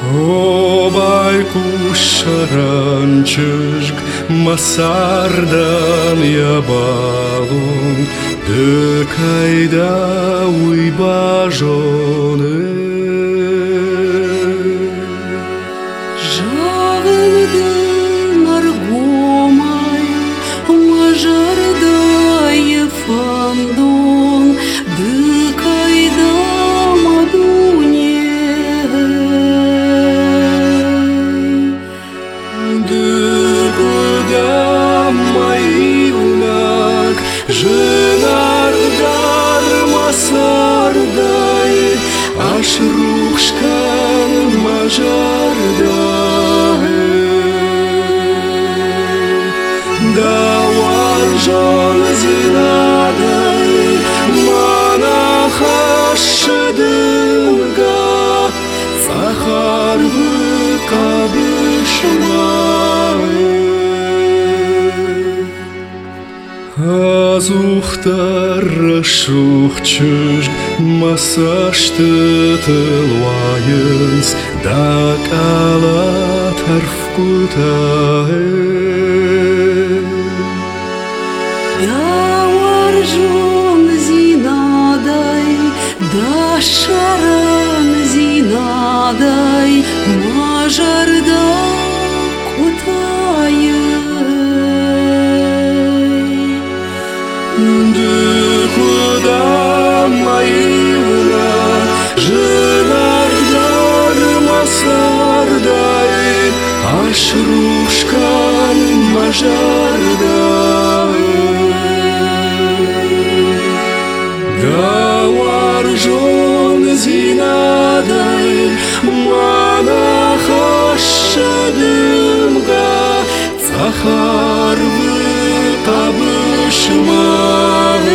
Обай кушаранчыжг масардан ябалун дыкайда уйбажоны Жағылдың аргомай мажардай фандон дыкайда мадуне Жынардар масардай ашрушкан мажардай Давар жон зинадай мана хашыдымга Сахарвы кабышмай Азухтар шухчыжг масашты тылуайынс Дакала тарфкутай Давар жон зинадай Дашаран зинадай Мажарда кутайын Куда моина жынардар масардай ашрушкан мажардай Давар жон зинадай мана хашыдымга Сахарвы кабышмай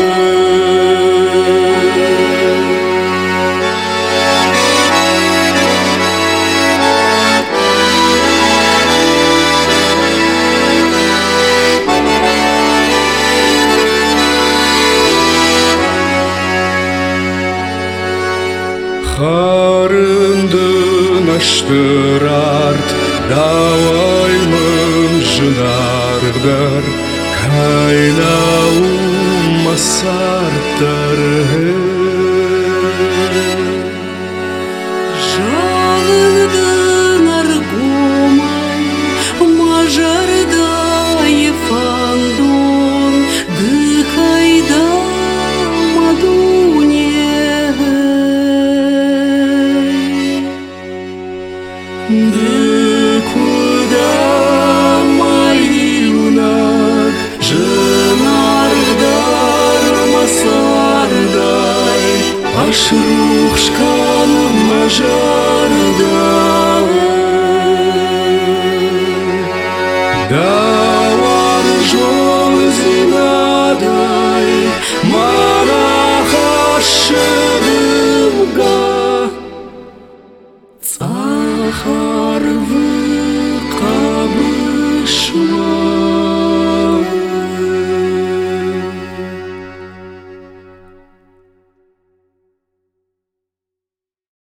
Харындын аштырарт даваймын жынардар Кайнау масарттар Жағылдың аргомай мажардай фандон Дыкайда мадуне